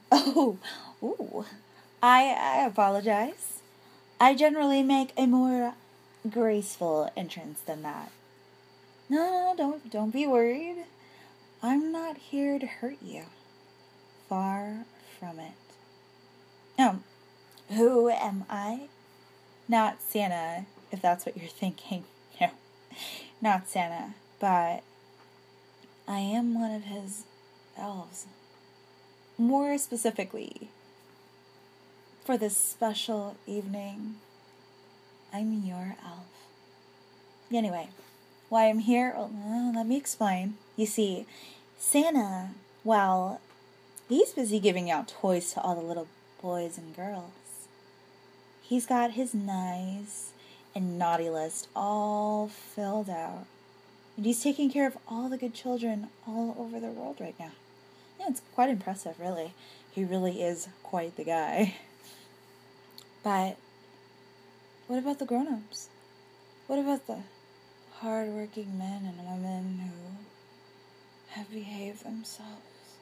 Oh, ooh. I apologize. I generally make a more graceful entrance than that. No, don't be worried. I'm not here to hurt you. Far from it. No. Who am I? Not Santa, if that's what you're thinking. No. Not Santa, but I am one of his elves. More specifically, for this special evening, I'm your elf. Anyway, why I'm here, well, let me explain. You see, Santa, well, he's busy giving out toys to all the little boys and girls. He's got his nice and naughty list all filled out. And he's taking care of all the good children all over the world right now. Yeah, it's quite impressive, really. He really is quite the guy. But what about the grown-ups? What about the hard-working men and women who have behaved themselves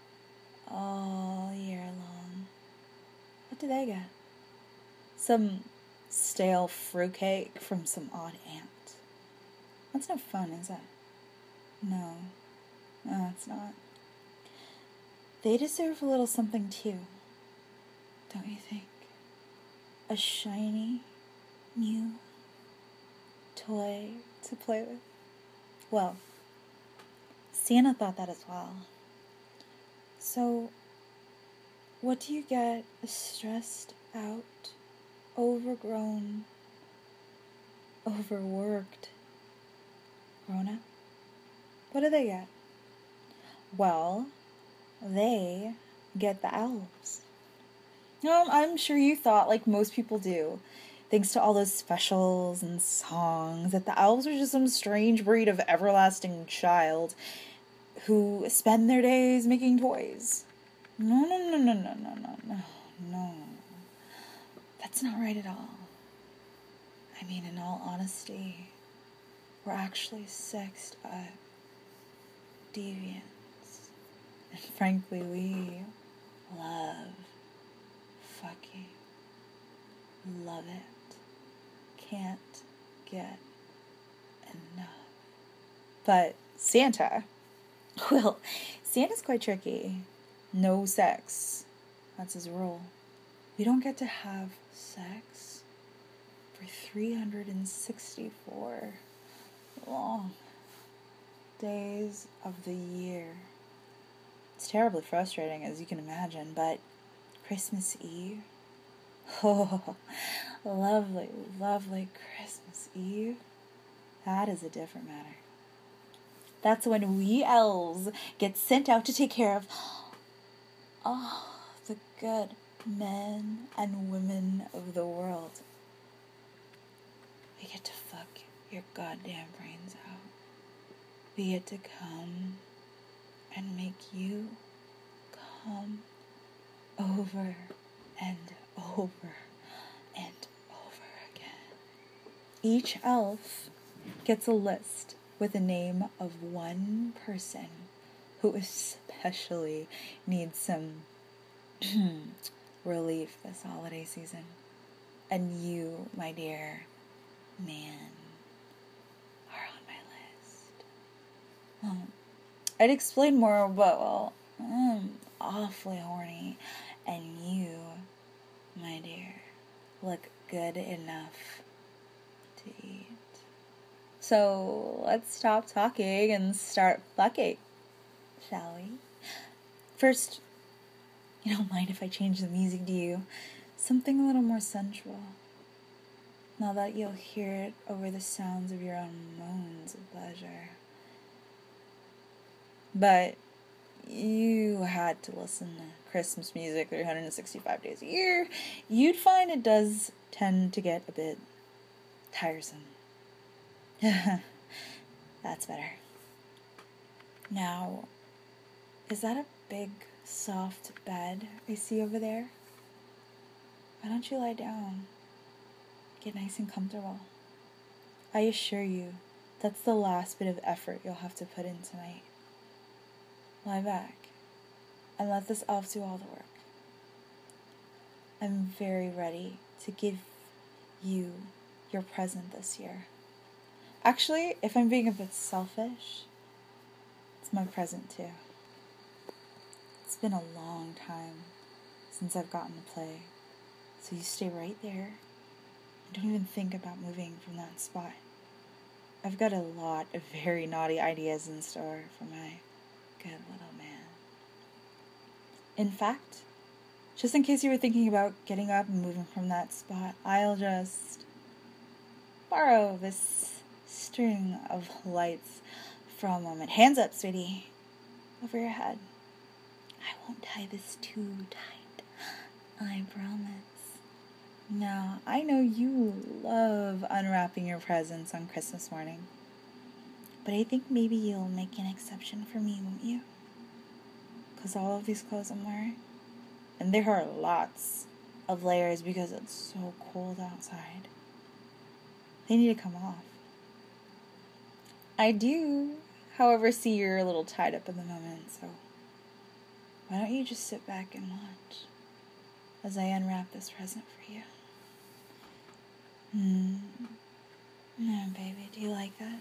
all year long? What do they get? Some stale fruitcake from some odd aunt. That's no fun, is it? No, it's not. They deserve a little something too, don't you think? A shiny, new toy to play with. Well, Santa thought that as well. So, what do you get a stressed out, overgrown, overworked grown-up? What do they get? Well, they get the elves. No, I'm sure you thought, like most people do, thanks to all those specials and songs, that the elves are just some strange breed of everlasting child who spend their days making toys. No. That's not right at all. I mean, in all honesty, we're actually sexed up deviants. And frankly, we love fucking. Love it. Can't get enough. But Santa, well, Santa's quite tricky. No sex. That's his rule. We don't get to have sex for 364 long days of the year. It's terribly frustrating, as you can imagine, but Christmas Eve, oh, lovely, lovely Christmas Eve, that is a different matter. That's when we elves get sent out to take care of the good men and women of the world. We get to fuck your goddamn brains out. We get to come and make you come over and over and over again. Each elf gets a list with the name of one person who especially needs some relief this holiday season. And you, my dear man, are on my list. I'd explain more, but, well, I'm awfully horny, and you, my dear, look good enough to eat. So let's stop talking and start fucking, shall we? First, you don't mind if I change the music, do you? Something a little more sensual. Now that you'll hear it over the sounds of your own moans of pleasure. But you had to listen to Christmas music 365 days a year, you'd find it does tend to get a bit tiresome. That's better. Now, is that a big, soft bed I see over there? Why don't you lie down? Get nice and comfortable. I assure you, that's the last bit of effort you'll have to put in tonight. Lie back, and let this elf do all the work. I'm very ready to give you your present this year. Actually, if I'm being a bit selfish, it's my present too. It's been a long time since I've gotten to play, so you stay right there and don't even think about moving from that spot. I've got a lot of very naughty ideas in store for my good little man. In fact, just in case you were thinking about getting up and moving from that spot, I'll just borrow this string of lights for a moment. Hands up, sweetie. Over your head. I won't tie this too tight. I promise. Now, I know you love unwrapping your presents on Christmas morning, but I think maybe you'll make an exception for me, won't you? Because all of these clothes I'm wearing, and there are lots of layers because it's so cold outside, they need to come off. I do, however, see you're a little tied up in the moment, so why don't you just sit back and watch as I unwrap this present for you? No, baby, do you like that?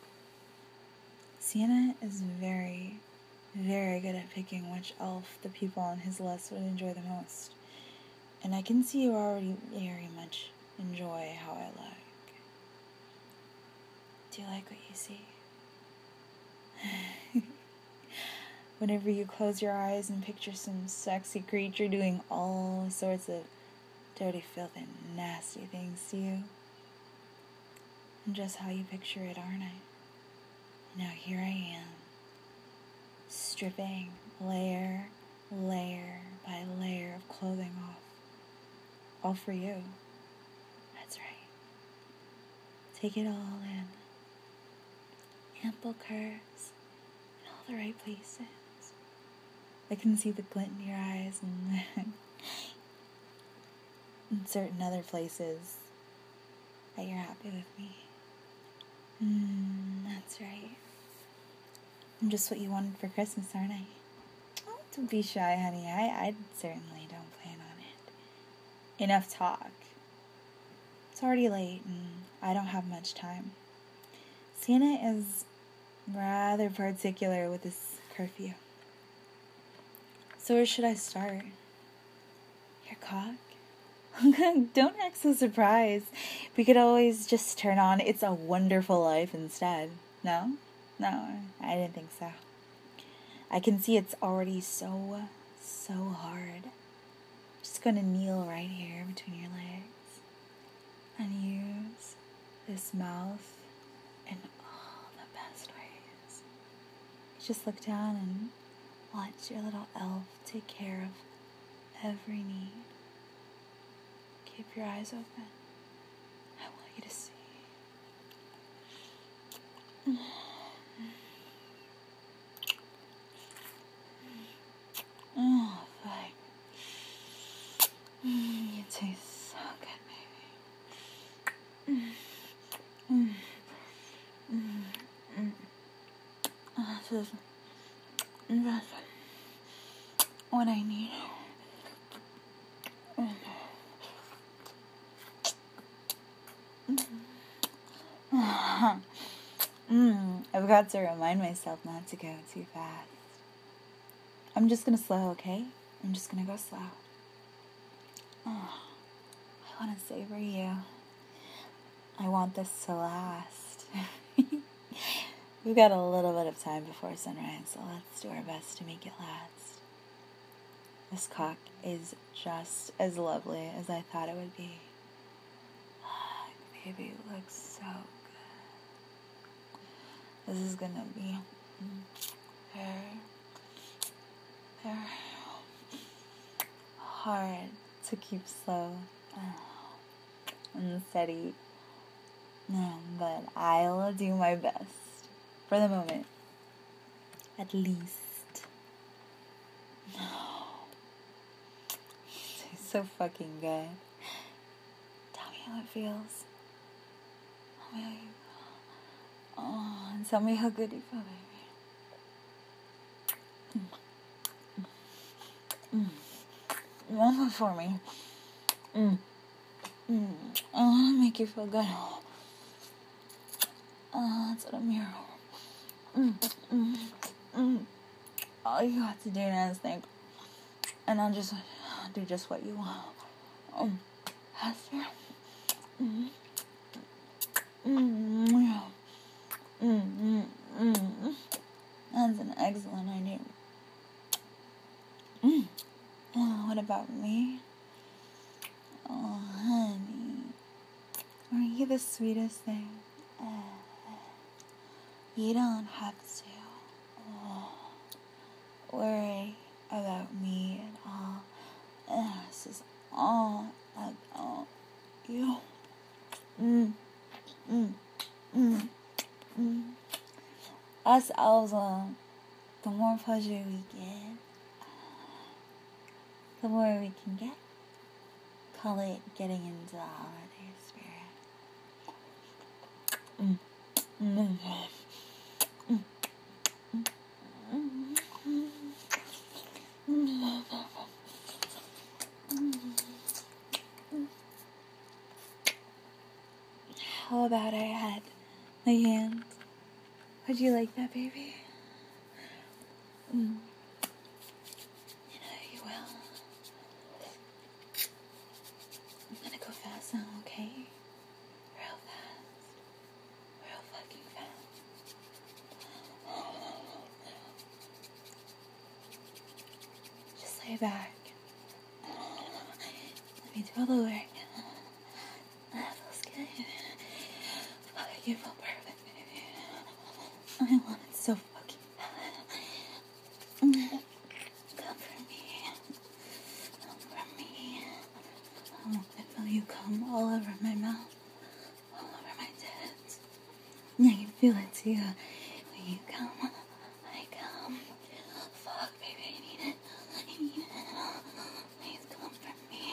Santa is very, very good at picking which elf the people on his list would enjoy the most. And I can see you already very much enjoy how I look. Do you like what you see? Whenever you close your eyes and picture some sexy creature doing all sorts of dirty, filthy, nasty things to you. And just how you picture it, aren't I? Now here I am, stripping layer by layer of clothing off. All for you. That's right. Take it all in. Ample curves in all the right places. I can see the glint in your eyes and in certain other places that you're happy with me. That's right. I'm just what you wanted for Christmas, aren't I? Oh, don't be shy, honey. I certainly don't plan on it. Enough talk. It's already late and I don't have much time. Santa is rather particular with his curfew. So where should I start? Your cock? Don't act so surprised. We could always just turn on It's a Wonderful Life instead. No, I didn't think so. I can see it's already so hard. Just gonna kneel right here between your legs and use this mouth in all the best ways. Just look down and watch your little elf take care of every need. Keep your eyes open. I want you to see. Oh, fine. You taste so good, baby. This is just what I need. I've got to remind myself not to go too fast. I'm just gonna slow, okay? I'm just gonna go slow. Oh, I want to savor you. I want this to last. We've got a little bit of time before sunrise, so let's do our best to make it last. This cock is just as lovely as I thought it would be. Baby, it looks so good. This is gonna be very hard to keep slow and steady. But I'll do my best. For the moment. At least. It's so fucking good. Tell me how it feels. Tell me how you... Oh, and tell me how good you feel, baby. One more for me. Oh, make you feel good. That's what I'm here for. All you have to do now is think, and I'll just do just what you want. Faster. That's an excellent idea. What about me? Oh, honey. Are you the sweetest thing? You don't have to worry about me at all. This is all about you. Us elves, the more pleasure we get, the more we can get. Call it getting into the holiday spirit. How about I had my hand? Would you like that, baby? You know you will. I'm gonna go fast now, okay? Real fast. Real fucking fast. Just lay back. Let me do all the work. That feels good. Fuck, you feel perfect, baby. I want it so fucking bad. Come for me. Come for me. I want to feel you come all over my mouth. All over my tits. I can feel it too. When you come, I come. Fuck, baby, I need it. I need it. Please come for me.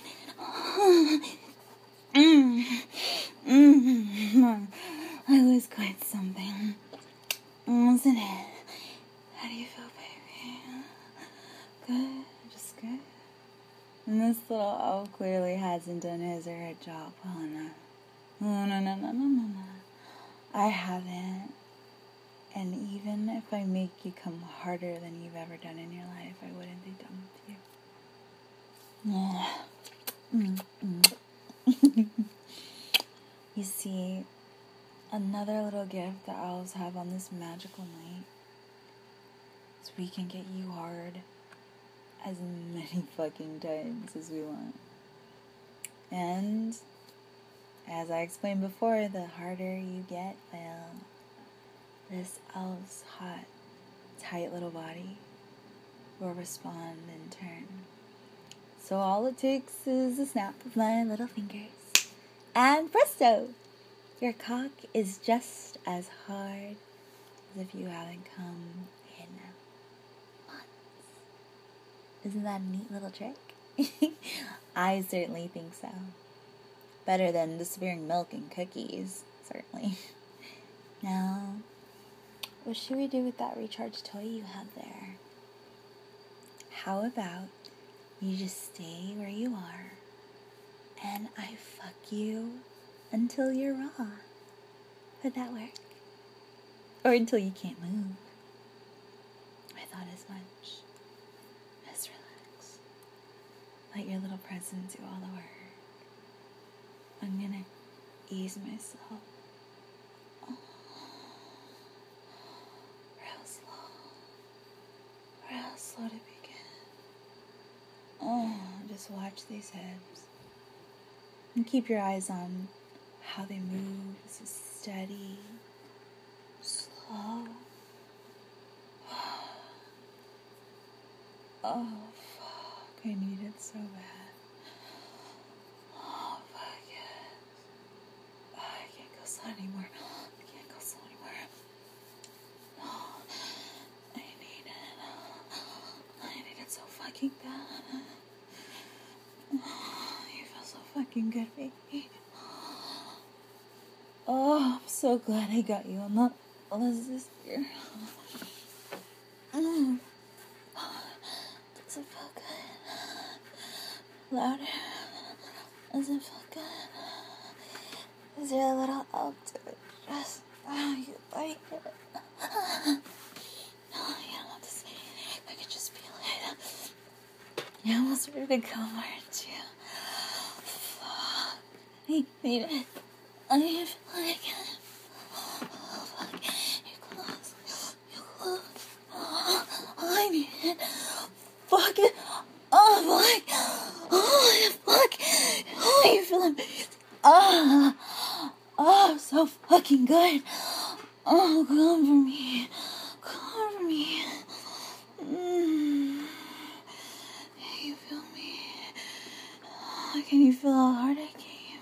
I was quite something, wasn't it? How do you feel, baby? Good, just good. And this little elf clearly hasn't done his or her job well enough. No. I haven't. And even if I make you come harder than you've ever done in your life, I wouldn't be done with you. You see, another little gift that elves have on this magical night is we can get you hard as many fucking times as we want. And as I explained before, the harder you get, well, this elf's hot, tight little body will respond in turn. So all it takes is a snap of my little fingers. And presto! Your cock is just as hard as if you haven't come in months. Isn't that a neat little trick? I certainly think so. Better than disappearing milk and cookies, certainly. Now, what should we do with that recharge toy you have there? How about you just stay where you are and I fuck you until you're raw? Would that work? Or until you can't move? I thought as much. Just relax. Let your little presence do all the work. I'm gonna ease myself. Oh. Real slow to begin. Oh, just watch these hips. And keep your eyes on how they move. This is steady, slow. Oh, fuck. I need it so bad. Oh, fuck yes. Oh, I can't go slow anymore. Oh, I need it so fucking bad. Oh, you feel so fucking good, baby. Oh, I'm so glad I got you on the list here. Does it feel good? Louder. Does it feel good? Is there a little help to just how you like it? Oh, you don't have to say anything. I can just feel it. You're almost ready to come, aren't you? Fuck. I need it. I feel like it. Oh, fuck. You're close. You're close. Oh, I need it. Fuck it. Oh, fuck. Oh, fuck. Oh, you feel amazing. Oh, so fucking good. Oh, come for me. Come for me. You feel me? Can you feel how hard I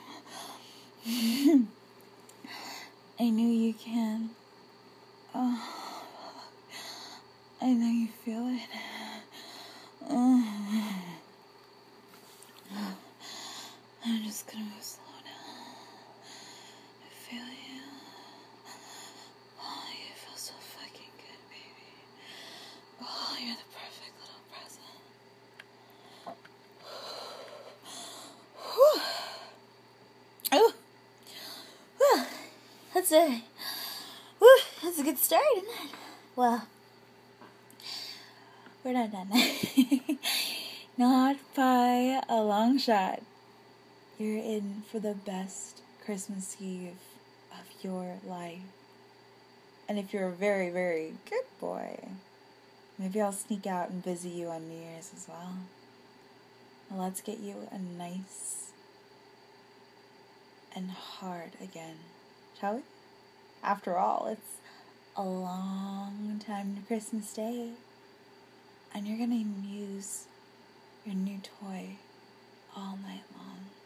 came? I knew you can. Oh, I know you feel it. I'm just gonna move slow now. I feel you. Oh, you feel so fucking good, baby. Oh, you're the perfect little present. Oh, well, that's a good start, isn't it? Well, we're not done. Not by a long shot. You're in for the best Christmas Eve of your life. And if you're a very, very good boy, maybe I'll sneak out and visit you on New Year's as well. Let's get you a nice and hard again, shall we? After all, it's a long time to Christmas Day. And you're gonna use your new toy all night long.